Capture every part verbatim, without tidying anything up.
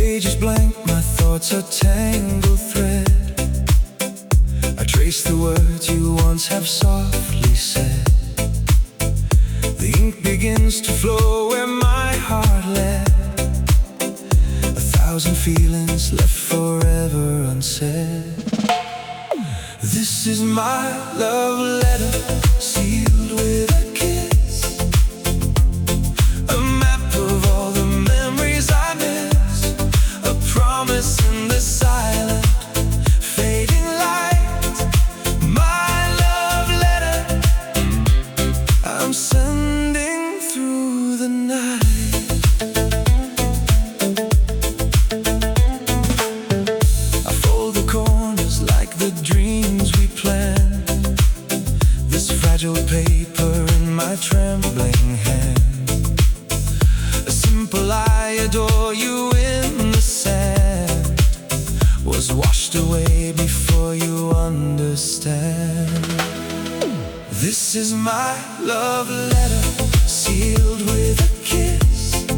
page is blank, my thoughts are tangled thread. I trace the words you once have softly said. The ink begins to flow where my heart led. A thousand feelings left forever unsaid. This is my love letter, sealed with a kiss. A map of all the memories I miss. A promise in the silent, fading light. My love letter, I'm sending through the night. I fold the corners like the dreams we planned. This fragile paper in my trembling hand. A simple I adore you in the sand was washed away before you understand. This is my love letter, sealed with a kiss.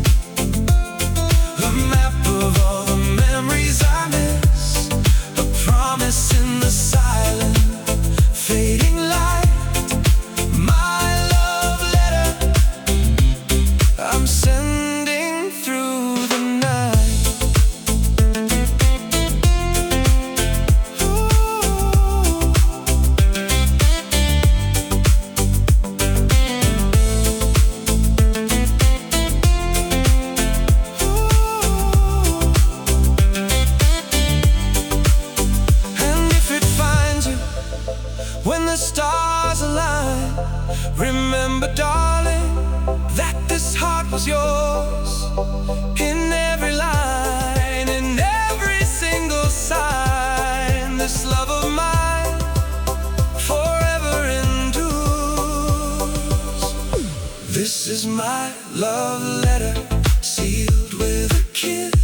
A map of all the memories I miss. A promise in the silent, fading light. My love letter, I'm sending through the night. Ooh. And if it finds you when the stars align, remember, darling, that this heart was yours. In every line, in every single sign, this love of mine forever endures. This is my love letter, sealed with a kiss.